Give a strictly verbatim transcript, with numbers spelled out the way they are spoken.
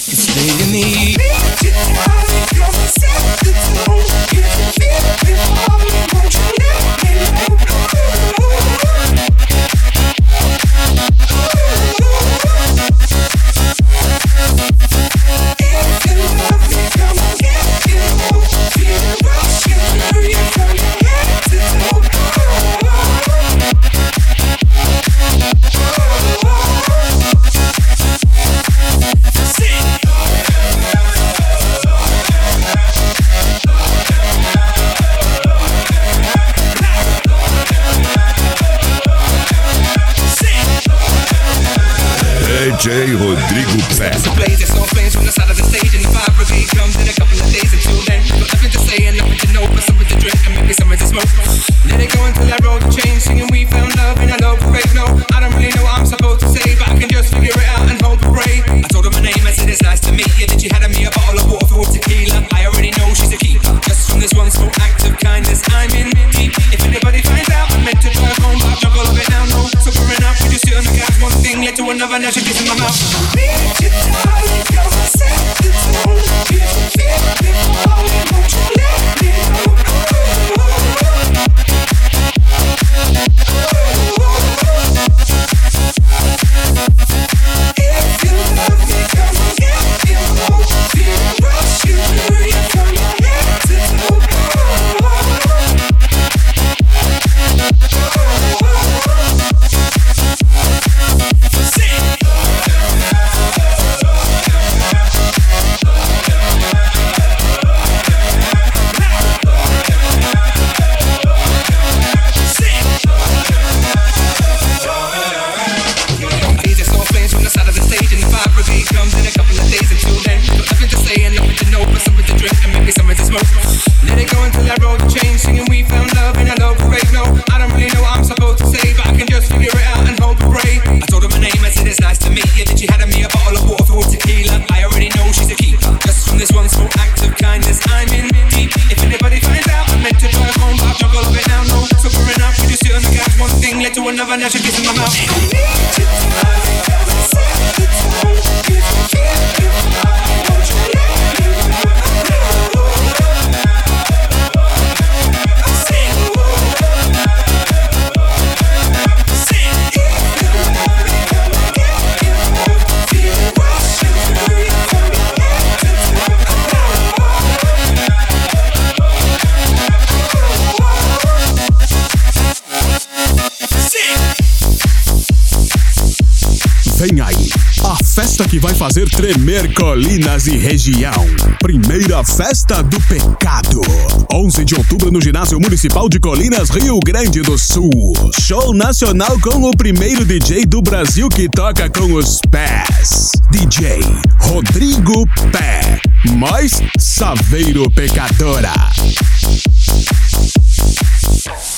It's playing me. D J Rodrigo Pé. Blaze, it's all flames from the side of the stage, and the fire brigade comes in a couple of days. Until then, got nothing to say and nothing to know, but something to drink and maybe something to smoke. Let it go until I roll the chain, singing we found love in a love parade. No, I don't really know what I'm supposed to say, but I can just figure it out and hold the pray. I told her my name, I said it's nice to meet you. Then she had me a bottle of water filled with tequila. I already know she's a keeper, just from this one small act of kindness. I'm in deep. If anybody finds out, I'm meant to drive home, but I've juggled of it now. No, so we're enough. We just sit on the couch, one thing led to another. Now she's kissing my mouth. Let it go until I roll the chain, singing we found love in a love parade. No, I don't really know what I'm supposed to say, but I can just figure it out and hold the pray. I told her my name, I said it's nice to meet you. Then she had me a bottle of water filled with tequila. I already know she's a keeper, just from this one small act of kindness. I'm in deep. If anybody finds out, I'm meant to drive home, but I've juggled of it now. No, so we're enough. We just sit on the couch, one thing led to another. Now she's kissing my mouth. Vem aí, a festa que vai fazer tremer Colinas e região. Primeira Festa do Pecado. onze de outubro no Ginásio Municipal de Colinas, Rio Grande do Sul. Show nacional com o primeiro D J do Brasil que toca com os pés. D J Rodrigo Pé, mais Saveiro Pecadora.